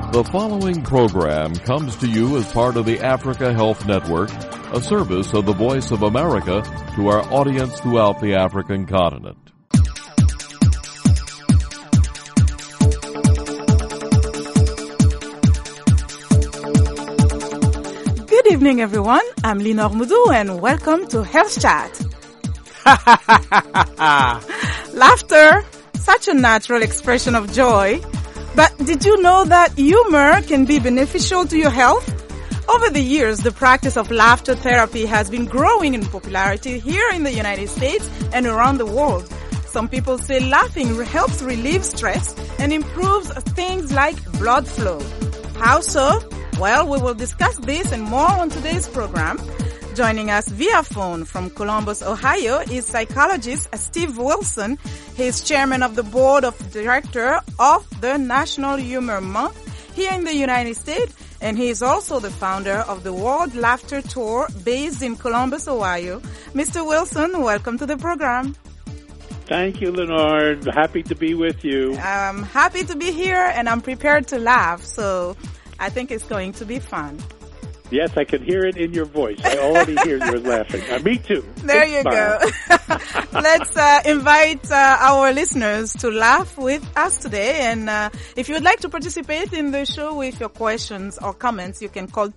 The following program comes to you as part of the Africa Health Network, a service of the Voice of America to our audience throughout the African continent. Good evening, everyone. I'm Lenore Moudou, and welcome to Health Chat. Laughter, such a natural expression of joy. But did you know that humor can be beneficial to your health? Over the years, the practice of laughter therapy has been growing in popularity here in the United States and around the world. Some people say laughing helps relieve stress and improves things like blood flow. How so? Well, we will discuss this and more on today's program. Joining us via phone from Columbus, Ohio, is psychologist Steve Wilson. He is chairman of the board of director of the National Humor Month here in the United States, and he is also the founder of the World Laughter Tour based in Columbus, Ohio. Mr. Wilson, welcome to the program. Thank you, Lenore. Happy to be with you. I'm happy to be here, and I'm prepared to laugh, so I think it's going to be fun. Yes, I can hear it in your voice. I already hear you laughing. Me too. There you go. Let's invite our listeners to laugh with us today. And if you would like to participate in the show with your questions or comments, you can call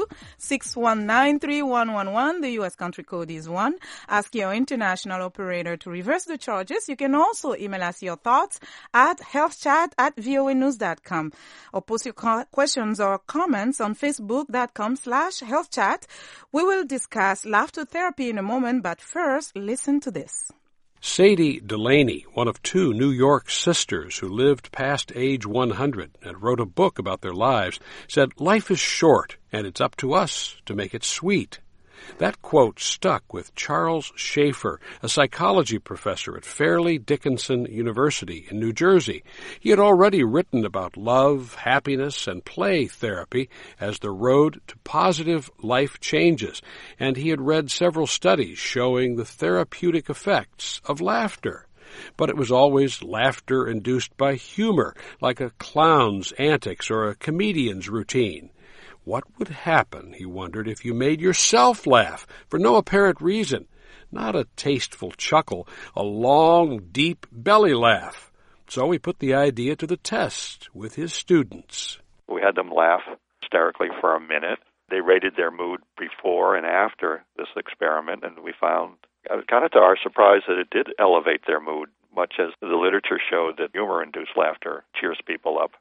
202-619-3111. The U.S. country code is 1. Ask your international operator to reverse the charges. You can also email us your thoughts at healthchat@voanews.com or post your questions or comments on facebook.com/healthchat. We will discuss laughter therapy in a moment, but first, listen to this. Sadie Delaney, one of two New York sisters who lived past age 100 and wrote a book about their lives, said, "Life is short, and it's up to us to make it sweet." That quote stuck with Charles Schaefer, a psychology professor at Fairleigh Dickinson University in New Jersey. He had already written about love, happiness, and play therapy as the road to positive life changes, and he had read several studies showing the therapeutic effects of laughter. But it was always laughter induced by humor, like a clown's antics or a comedian's routine. What would happen, he wondered, if you made yourself laugh for no apparent reason? Not a tasteful chuckle, a long, deep belly laugh. So he put the idea to the test with his students. We had them laugh hysterically for a minute. They rated their mood before and after this experiment, and we found, kind of to our surprise, that it did elevate their mood, much as the literature showed that humor-induced laughter cheers people up.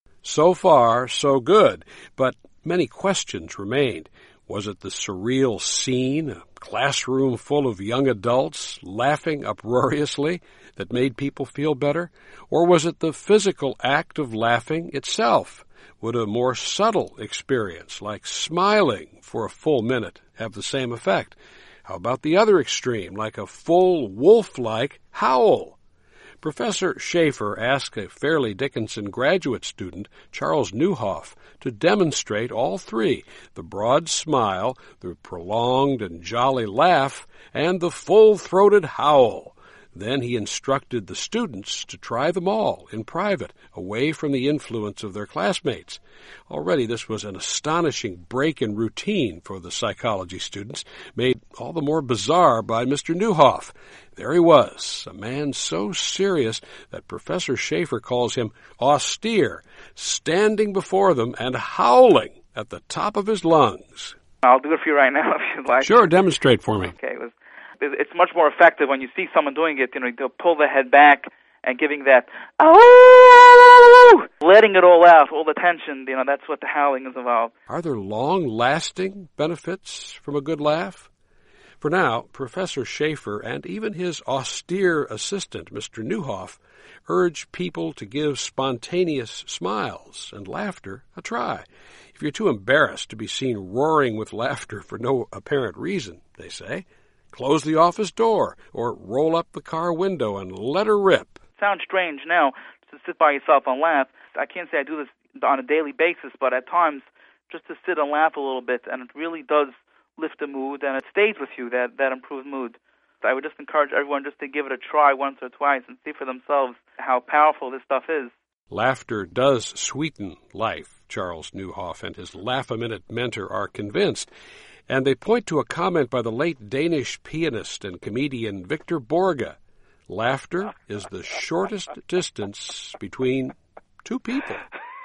So far, so good, but many questions remained. Was it the surreal scene, a classroom full of young adults laughing uproariously, that made people feel better? Or was it the physical act of laughing itself? Would a more subtle experience, like smiling for a full minute, have the same effect? How about the other extreme, like a full wolf-like howl? Professor Schaefer asked a Fairleigh Dickinson graduate student, Charles Neuhoff, to demonstrate all three, the broad smile, the prolonged and jolly laugh, and the full-throated howl. Then he instructed the students to try them all in private, away from the influence of their classmates. Already this was an astonishing break in routine for the psychology students, made all the more bizarre by Mr. Neuhoff. There he was, a man so serious that Professor Schaefer calls him austere, standing before them and howling at the top of his lungs. I'll do it for you right now if you'd like. Sure, demonstrate for me. Okay, it's much more effective when you see someone doing it. They'll pull the head back and giving that, oh, letting it all out, all the tension. That's what the howling is about. Are there long-lasting benefits from a good laugh? For now, Professor Schaefer and even his austere assistant, Mr. Neuhoff, urge people to give spontaneous smiles and laughter a try. If you're too embarrassed to be seen roaring with laughter for no apparent reason, they say, close the office door or roll up the car window and let her rip. Sounds strange now to sit by yourself and laugh. I can't say I do this on a daily basis, but at times just to sit and laugh a little bit, and it really does lift the mood, and it stays with you, that improved mood. I would just encourage everyone just to give it a try once or twice and see for themselves how powerful this stuff is. Laughter does sweeten life, Charles Nieuwhof and his Laugh-A-Minute mentor are convinced, and they point to a comment by the late Danish pianist and comedian Victor Borge. Laughter is the shortest distance between two people.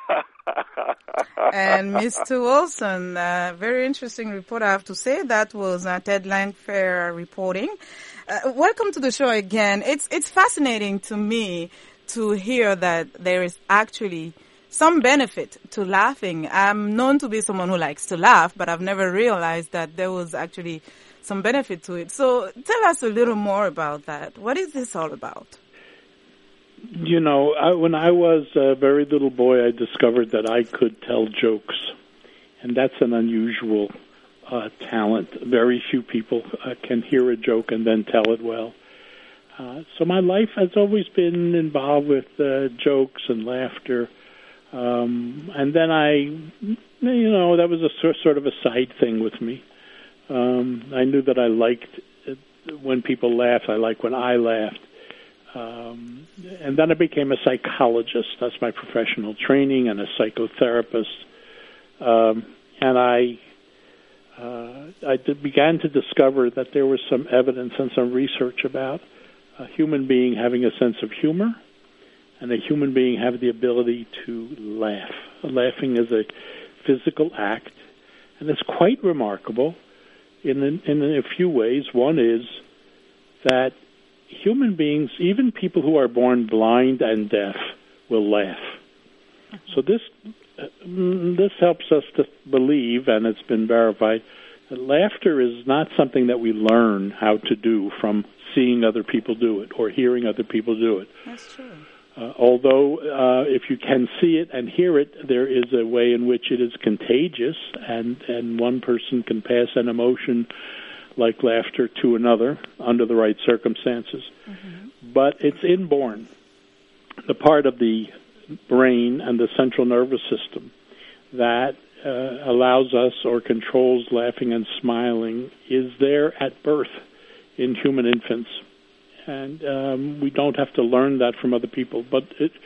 And Mr. Wilson, very interesting report, I have to say. That was Ted Langfair reporting. Welcome to the show again. It's fascinating to me to hear that there is actually some benefit to laughing. I'm known to be someone who likes to laugh, but I've never realized that there was actually some benefit to it. So tell us a little more about that. What is this all about? You know, when I was a very little boy, I discovered that I could tell jokes, and that's an unusual talent. Very few people can hear a joke and then tell it well. So my life has always been involved with jokes and laughter. And then that was a sort of a side thing with me. I knew that I liked when people laughed. I liked when I laughed. And then I became a psychologist. That's my professional training, and a psychotherapist. And I began to discover that there was some evidence and some research about a human being having a sense of humor and a human being having the ability to laugh. Laughing is a physical act, and it's quite remarkable in a few ways. One is that human beings, even people who are born blind and deaf, will laugh. So this helps us to believe, and it's been verified, that laughter is not something that we learn how to do from seeing other people do it or hearing other people do it. That's true. Although if you can see it and hear it, there is a way in which it is contagious, and one person can pass an emotion like laughter to another under the right circumstances. Mm-hmm. But it's inborn. The part of the brain and the central nervous system that allows us or controls laughing and smiling is there at birth in human infants. And we don't have to learn that from other people. But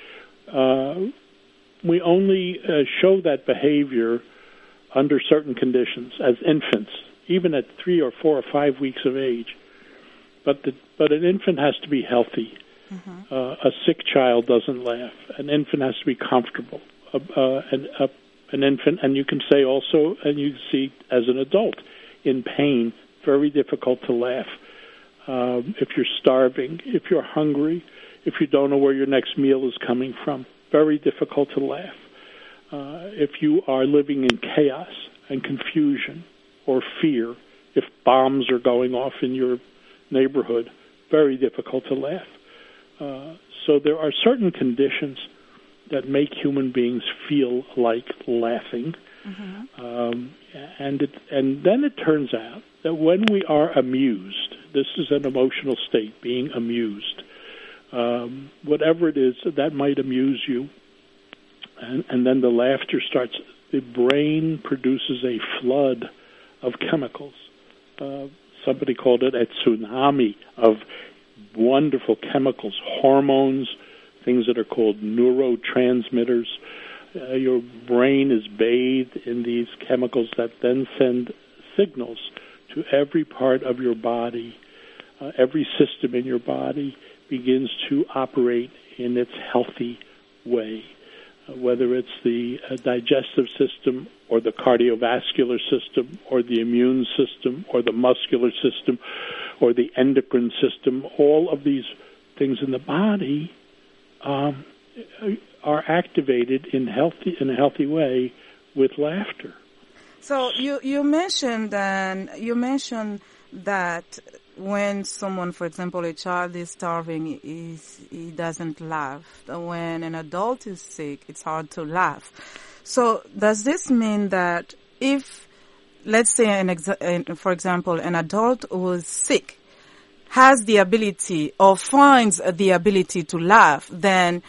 we only show that behavior under certain conditions as infants, even at 3 or 4 or 5 weeks of age. But an infant has to be healthy. Mm-hmm. A sick child doesn't laugh. An infant has to be comfortable. An infant, and you can say also, and you see as an adult, in pain, very difficult to laugh. If you're starving, if you're hungry, if you don't know where your next meal is coming from, very difficult to laugh. If you are living in chaos and confusion or fear, if bombs are going off in your neighborhood, very difficult to laugh. So there are certain conditions that make human beings feel like laughing. Mm-hmm. And then it turns out that when we are amused, this is an emotional state, being amused, whatever it is that might amuse you, and then the laughter starts, the brain produces a flood of chemicals. Somebody called it a tsunami of wonderful chemicals, hormones, things that are called neurotransmitters. Your brain is bathed in these chemicals that then send signals to every part of your body. Every system in your body begins to operate in its healthy way, whether it's the digestive system or the cardiovascular system or the immune system or the muscular system or the endocrine system. All of these things in the body are activated in a healthy way with laughter. So you mentioned that when someone, for example, a child is starving, he doesn't laugh. When an adult is sick, it's hard to laugh. So does this mean that if, let's say, for example, an adult who is sick has the ability or finds the ability to laugh, then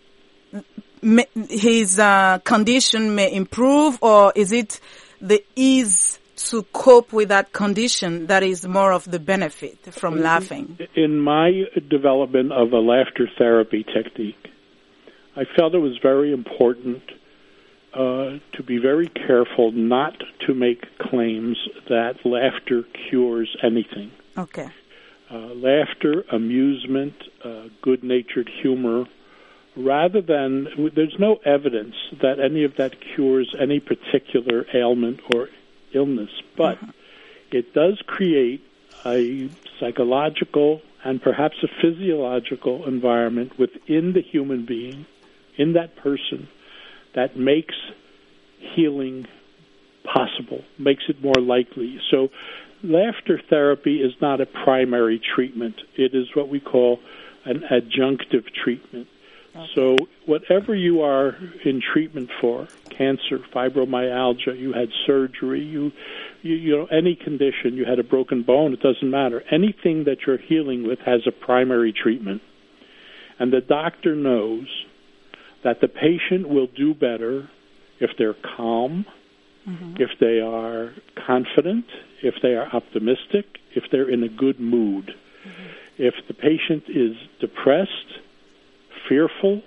his condition may improve, or is it the ease to cope with that condition that is more of the benefit from laughing? In my development of a laughter therapy technique, I felt it was very important to be very careful not to make claims that laughter cures anything. Okay. Laughter, amusement, good-natured humor, rather than, there's no evidence that any of that cures any particular ailment or illness, but it does create a psychological and perhaps a physiological environment within the human being, in that person, that makes healing possible, makes it more likely. So laughter therapy is not a primary treatment. It is what we call an adjunctive treatment. Okay. So whatever you are in treatment for, cancer, fibromyalgia, you had surgery, you know, any condition, you had a broken bone, it doesn't matter. Anything that you're healing with has a primary treatment. And the doctor knows that the patient will do better if they're calm, if they are confident, if they are optimistic, if they're in a good mood. If the patient is depressed, fearful,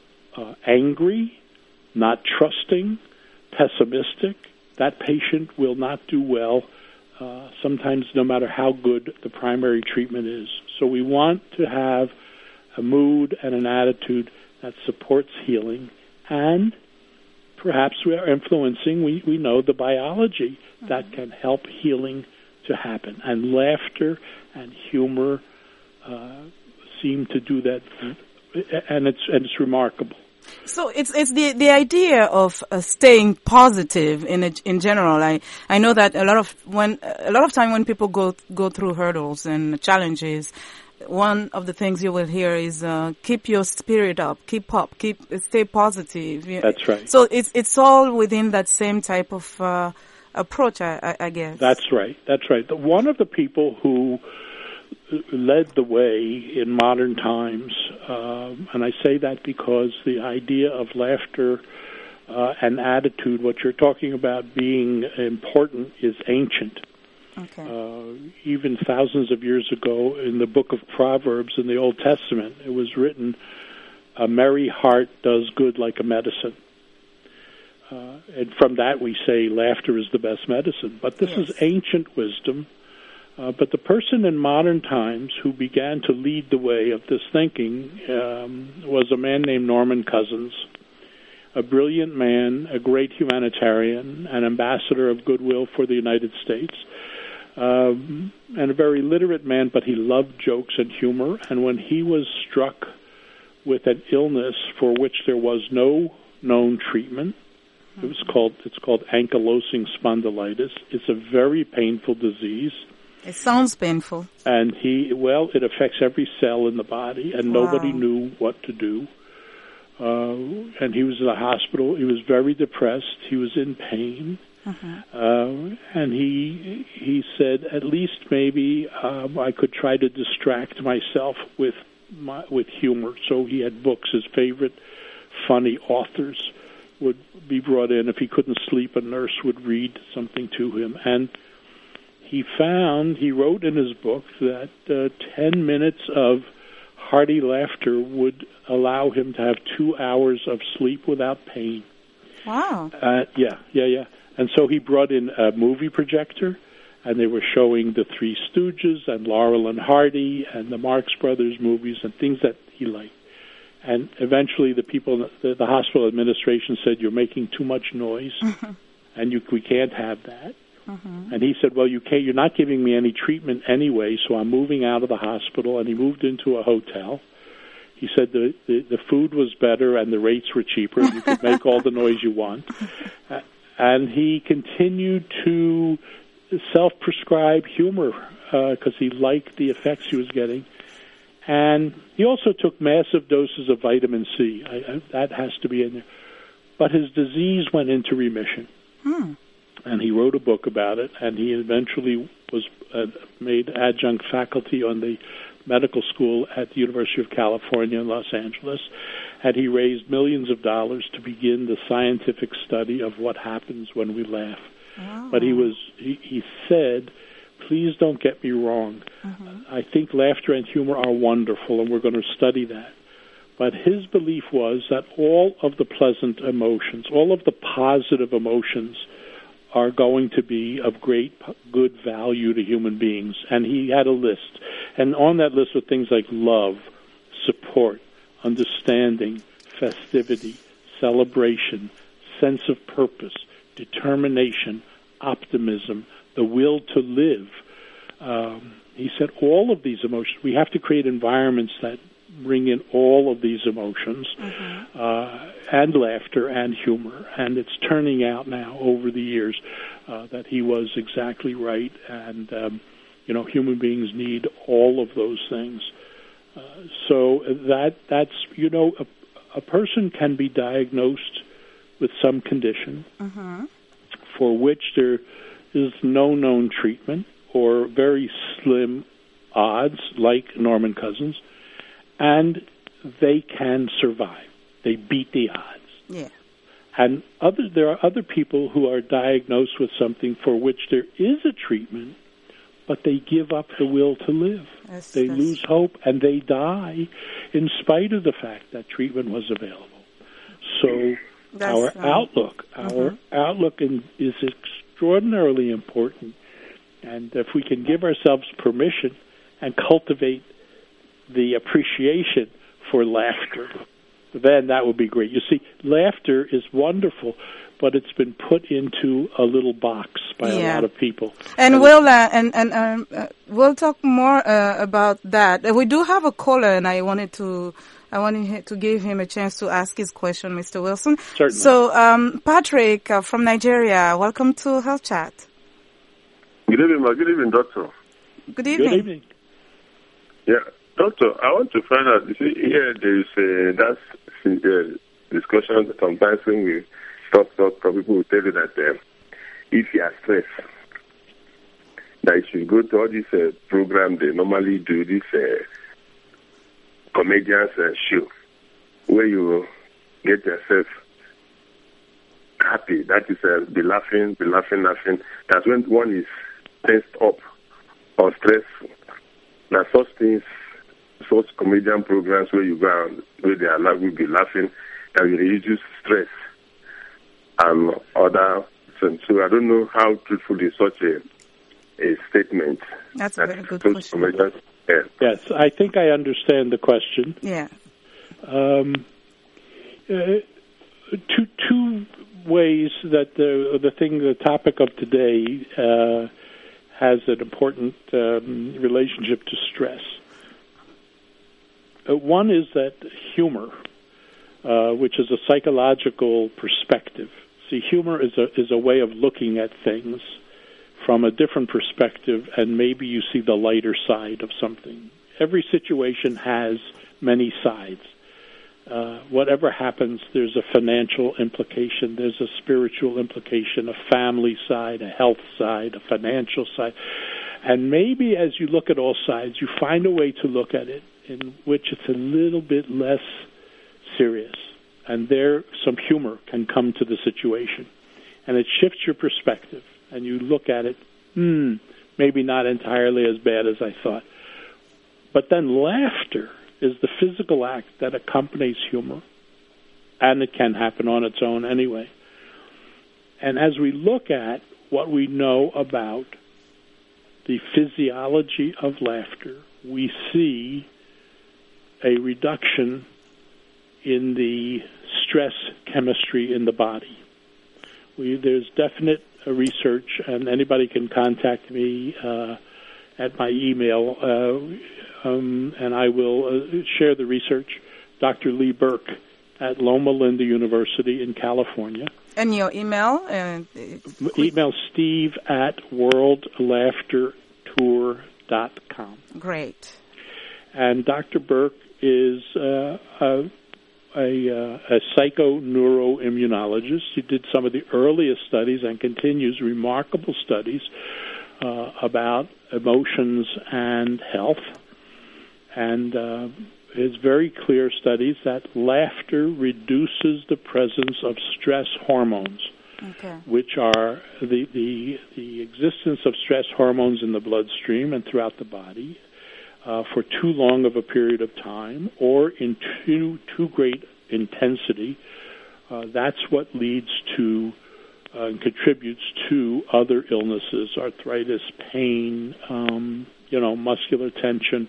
angry, not trusting, pessimistic, that patient will not do well, sometimes no matter how good the primary treatment is. So we want to have a mood and an attitude that supports healing, and perhaps we are influencing, we know, the biology that can help healing to happen. And laughter and humor seem to do that, and it's remarkable. So it's the idea of staying positive in general. I know that a lot of time when people go through hurdles and challenges, one of the things you will hear is keep your spirit up, stay positive. That's right. So it's all within that same type of approach, I guess. That's right. One of the people who led the way in modern times, and I say that because the idea of laughter and attitude, what you're talking about being important, is ancient. Okay. Even thousands of years ago, in the book of Proverbs in the Old Testament, it was written, "A merry heart does good like a medicine." And from that we say laughter is the best medicine. But this is ancient wisdom. But the person in modern times who began to lead the way of this thinking was a man named Norman Cousins, a brilliant man, a great humanitarian, an ambassador of goodwill for the United States, and a very literate man, but he loved jokes and humor. And when he was struck with an illness for which there was no known treatment, it's called ankylosing spondylitis. It's a very painful disease. It sounds painful. And it affects every cell in the body, and nobody knew what to do. And he was in the hospital. He was very depressed. He was in pain. And he said, at least maybe I could try to distract myself with humor. So he had books. His favorite funny authors would be brought in. If he couldn't sleep, a nurse would read something to him. And he wrote in his book that 10 minutes of hearty laughter would allow him to have 2 hours of sleep without pain. Wow. Yeah. And so he brought in a movie projector, and they were showing the Three Stooges and Laurel and Hardy and the Marx Brothers movies and things that he liked. And eventually the people, the hospital administration said, "You're making too much noise, and we can't have that." And he said, "Well, you're not giving me any treatment anyway, so I'm moving out of the hospital." And he moved into a hotel. He said the food was better and the rates were cheaper. You could make all the noise you want. And he continued to self-prescribe humor because he liked the effects he was getting. And he also took massive doses of vitamin C. That has to be in there. But his disease went into remission. And he wrote a book about it, and he eventually was made adjunct faculty on the medical school at the University of California in Los Angeles, and he raised millions of dollars to begin the scientific study of what happens when we laugh. Oh. But he said, "Please don't get me wrong. I think laughter and humor are wonderful, and we're going to study that. But his belief was that all of the pleasant emotions, all of the positive emotions, are going to be of great good value to human beings. And he had a list. And on that list were things like love, support, understanding, festivity, celebration, sense of purpose, determination, optimism, the will to live. He said all of these emotions, we have to create environments that bring in all of these emotions, and laughter and humor. And it's turning out now over the years that he was exactly right. And, human beings need all of those things. So that's, a person can be diagnosed with some condition for which there is no known treatment or very slim odds, like Norman Cousins, and they can survive. They beat the odds. Yeah. And there are other people who are diagnosed with something for which there is a treatment, but they give up the will to live. They lose hope, and they die in spite of the fact that treatment was available. So our outlook is extraordinarily important. And if we can give ourselves permission and cultivate the appreciation for laughter, then that would be great. You see, laughter is wonderful, but it's been put into a little box by a lot of people. And we'll talk more about that. We do have a caller, and I wanted to give him a chance to ask his question, Mr. Wilson. Certainly. So, Patrick from Nigeria, welcome to Health Chat. Good evening, Good evening, Doctor. Good evening. Good evening. Yeah, Doctor, I want to find out, you see, here there is that discussion sometimes when we talk, people will tell you that if you are stressed, that you should go to all this program they normally do, this comedians show, where you get yourself happy. That is, be laughing. That's when one is tensed up or stressful. Now, such things, such comedian programs where you go and where they will be laughing, that will reduce stress and other things. So I don't know how truthful is such a statement. That's a very good question. Yes, I think I understand the question. Yeah. Two ways that the topic of today has an important relationship to stress. One is that humor, which is a psychological perspective. See, humor is a way of looking at things from a different perspective, and maybe you see the lighter side of something. Every situation has many sides. Whatever happens, there's a financial implication, there's a spiritual implication, a family side, a health side, a financial side. And maybe as you look at all sides, you find a way to look at it in which it's a little bit less serious. And there, some humor can come to the situation. And it shifts your perspective. And you look at it, maybe not entirely as bad as I thought. But then laughter is the physical act that accompanies humor, and it can happen on its own anyway. And as we look at what we know about the physiology of laughter, we see a reduction in the stress chemistry in the body. There's definite research, and anybody can contact me at my email, and I will share the research. Dr. Lee Burke at Loma Linda University in California. And your email? Email Steve at worldlaughtertour.com. Great. And Dr. Burke is a psychoneuroimmunologist. He did some of the earliest studies and continues remarkable studies about emotions and health. And his very clear studies that laughter reduces the presence of stress hormones, which are the existence of stress hormones in the bloodstream and throughout the body for too long of a period of time or in too great intensity, that's what leads to and contributes to other illnesses, arthritis, pain, muscular tension.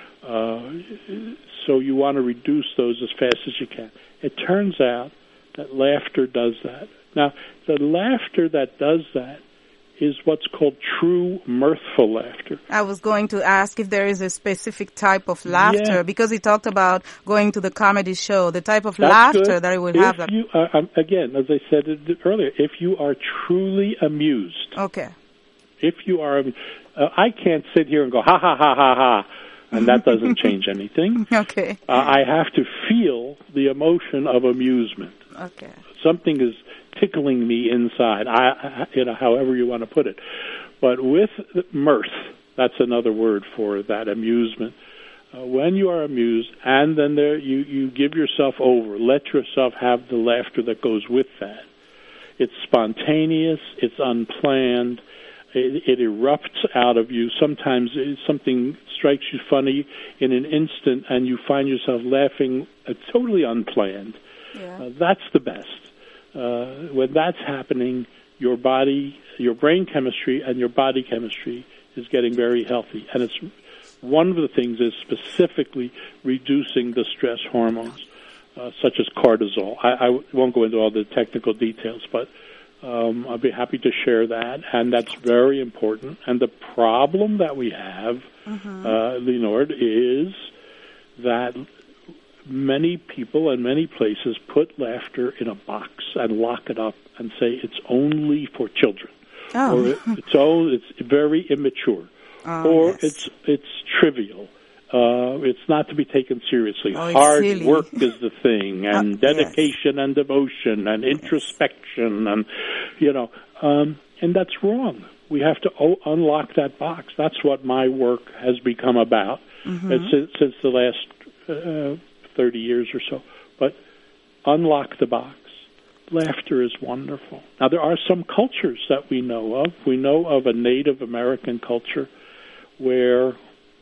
So you want to reduce those as fast as you can. It turns out that laughter does that. Now, the laughter that does that is what's called true mirthful laughter. I was going to ask if there is a specific type of laughter, because he talked about going to the comedy show, the type of laughter that it would have. You, again, as I said earlier, if you are truly amused. Okay. If you are, I can't sit here and go, ha, ha, ha, ha, ha, and that doesn't change anything. Okay. I have to feel the emotion of amusement. Okay. Something is tickling me inside, however you want to put it. But with mirth, that's another word for that amusement. When you are amused, and then you give yourself over, let yourself have the laughter that goes with that. It's spontaneous, it's unplanned, it erupts out of you. Sometimes something strikes you funny in an instant, and you find yourself laughing totally unplanned. Yeah. That's the best. When that's happening, your body, your brain chemistry, and your body chemistry is getting very healthy. And it's one of the things is specifically reducing the stress hormones, such as cortisol. I won't go into all the technical details, but I'll be happy to share that. And that's very important. And the problem that we have, Lenore, is that many people and many places put laughter in a box and lock it up and say it's only for children, or it's very immature, or yes. it's trivial. It's not to be taken seriously. Oh, Hard silly. work is the thing, and dedication yes. and devotion and introspection, and and that's wrong. We have to unlock that box. That's what my work has become about since the last 30 years or so. But unlock the box. Laughter is wonderful. Now, there are some cultures that we know of. We know of a Native American culture where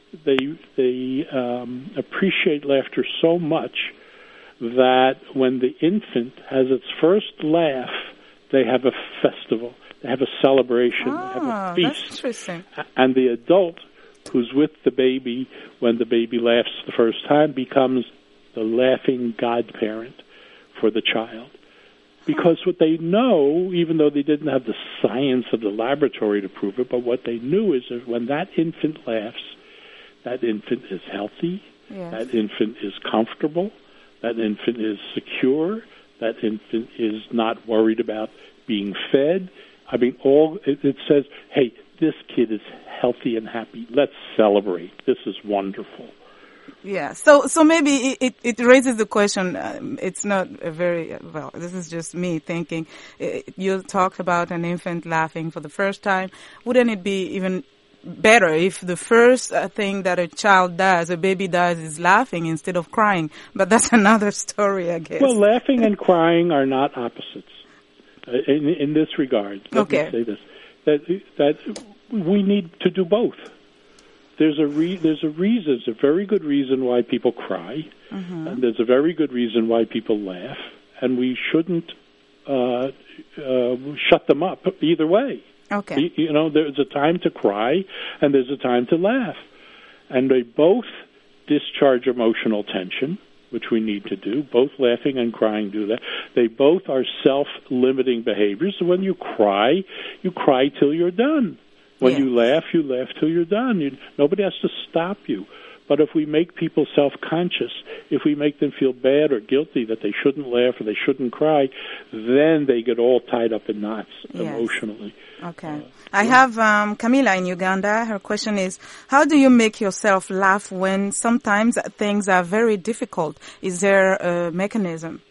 they appreciate laughter so much that when the infant has its first laugh, they have a festival. They have a celebration. They have a feast. That's interesting. And the adult who's with the baby when the baby laughs the first time becomes the laughing godparent for the child. Because what they know, even though they didn't have the science of the laboratory to prove it, but what they knew is that when that infant laughs, that infant is healthy, yes. that infant is comfortable, that infant is secure, that infant is not worried about being fed. I mean, it says, hey, this kid is healthy and happy. Let's celebrate. This is wonderful. Yeah, so maybe it raises the question, it's not a very, this is just me thinking, you talked about an infant laughing for the first time. Wouldn't it be even better if the first thing that a child does, a baby does, is laughing instead of crying? But that's another story, I guess. Well, laughing and crying are not opposites in this regard. Let me say this, that we need to do both. There's a very good reason why people cry, and there's a very good reason why people laugh, and we shouldn't shut them up either way. Okay. There's a time to cry, and there's a time to laugh, and they both discharge emotional tension, which we need to do. Both laughing and crying do that. They both are self-limiting behaviors. So when you cry till you're done. When you laugh till you're done. Nobody has to stop you. But if we make people self-conscious, if we make them feel bad or guilty that they shouldn't laugh or they shouldn't cry, then they get all tied up in knots emotionally. Okay. I have Camila in Uganda. Her question is, how do you make yourself laugh when sometimes things are very difficult? Is there a mechanism?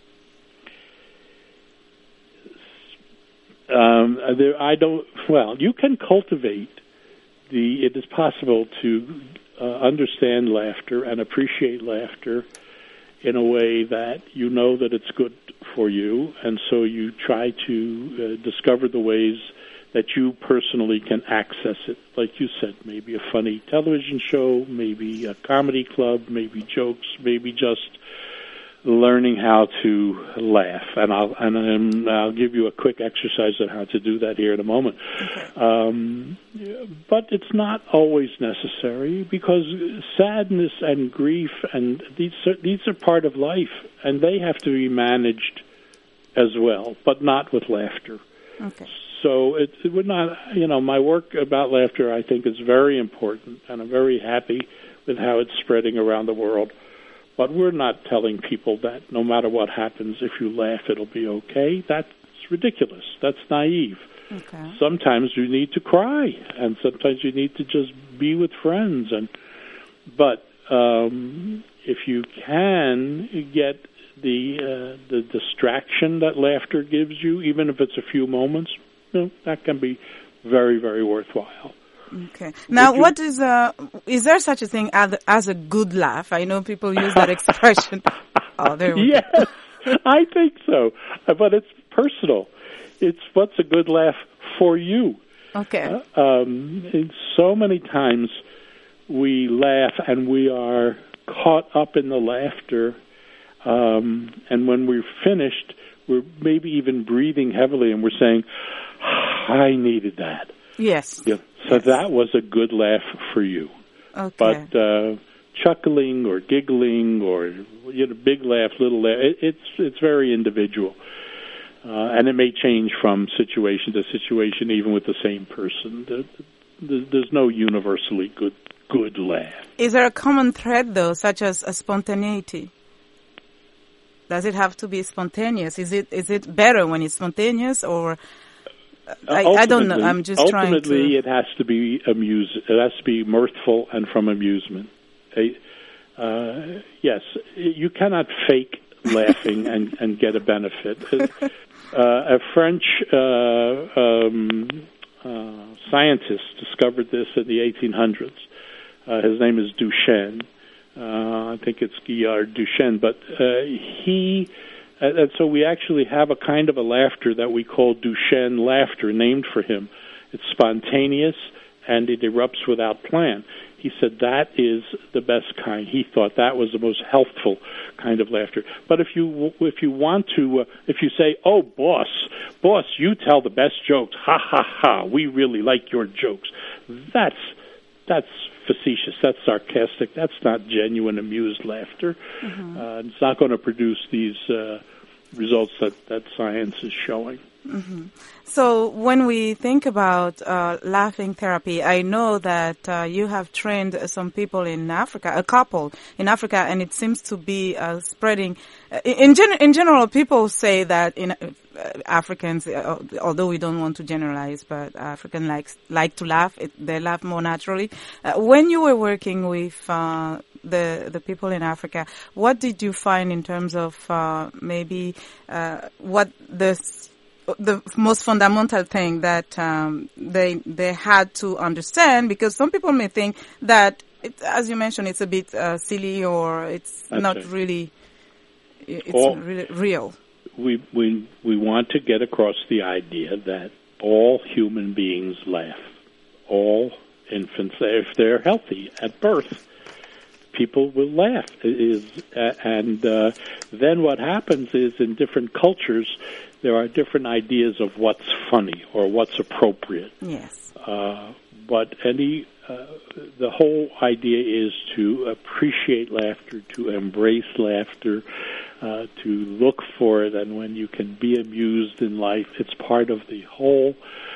You can cultivate it is possible to understand laughter and appreciate laughter in a way that you know that it's good for you, and so you try to discover the ways that you personally can access it. Like you said, maybe a funny television show, maybe a comedy club, maybe jokes, maybe just learning how to laugh. And I'll give you a quick exercise on how to do that here in a moment. But it's not always necessary, because sadness and grief, and these are part of life, and they have to be managed as well, but not with laughter. Okay. So it would not, my work about laughter, I think, is very important, and I'm very happy with how it's spreading around the world. But we're not telling people that no matter what happens, if you laugh, it'll be okay. That's ridiculous. That's naive. Okay. Sometimes you need to cry, and sometimes you need to just be with friends. But if you can get the distraction that laughter gives you, even if it's a few moments, that can be very, very worthwhile. Okay. Now, is there such a thing as a good laugh? I know people use that expression. Oh, there we go. Yes, I think so. But it's personal. It's what's a good laugh for you. Okay. So many times we laugh and we are caught up in the laughter, and when we're finished, we're maybe even breathing heavily, and we're saying, I needed that. Yes. Yeah. So that was a good laugh for you. Okay. But chuckling or giggling or big laugh, little laugh, it's very individual. And it may change from situation to situation, even with the same person. There's no universally good laugh. Is there a common thread, though, such as a spontaneity? Does it have to be spontaneous? Is it better when it's spontaneous, or I don't know. I'm just trying to. Ultimately, it has to be It has to be mirthful and from amusement. Yes, you cannot fake laughing and get a benefit. A French scientist discovered this in the 1800s. His name is Duchenne. I think it's Guillard Duchenne, but and so we actually have a kind of a laughter that we call Duchenne laughter, named for him. It's spontaneous, and it erupts without plan. He said that is the best kind. He thought that was the most healthful kind of laughter. But if you want to, if you say, "Oh, boss, you tell the best jokes. Ha ha ha. We really like your jokes." That's facetious. That's sarcastic. That's not genuine, amused laughter. Mm-hmm. It's not going to produce these results that science is showing. Mm-hmm. So when we think about laughing therapy, I know that you have trained some people in Africa, a couple in Africa, and it seems to be spreading. In general, people say that in Africans, although we don't want to generalize, but Africans like to laugh. They laugh more naturally. When you were working with the people in Africa, what did you find in terms of maybe what the most fundamental thing that they had to understand? Because some people may think that, as you mentioned, it's a bit silly, or it's not really really real. We want to get across the idea that all human beings laugh. All infants, if they're healthy at birth, people will laugh. And then what happens is, in different cultures, there are different ideas of what's funny or what's appropriate. Yes. But the whole idea is to appreciate laughter, to embrace laughter, to look for it, and when you can be amused in life, it's part of the whole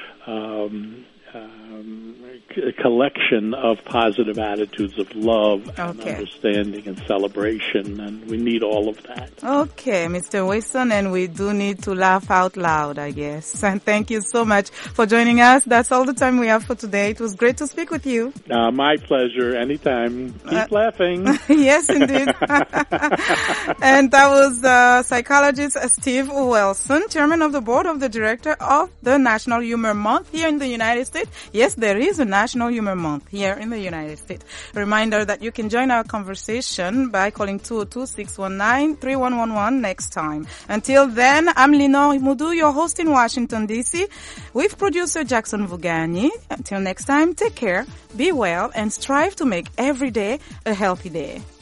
collection of positive attitudes of love and understanding and celebration, and we need all of that. Okay, Mr. Wasson, and we do need to laugh out loud, I guess. And thank you so much for joining us. That's all the time we have for today. It was great to speak with you. My pleasure. Anytime. Keep laughing. Yes, indeed. And that was psychologist Steve Wilson, chairman of the board of the director of the National Humor Month here in the United States. States. Yes, there is a National Humor Month here in the United States. A reminder that you can join our conversation by calling 202-619-3111 next time. Until then, I'm Lenore Mudu, your host in Washington, D.C., with producer Jackson Vugani. Until next time, take care, be well, and strive to make every day a healthy day.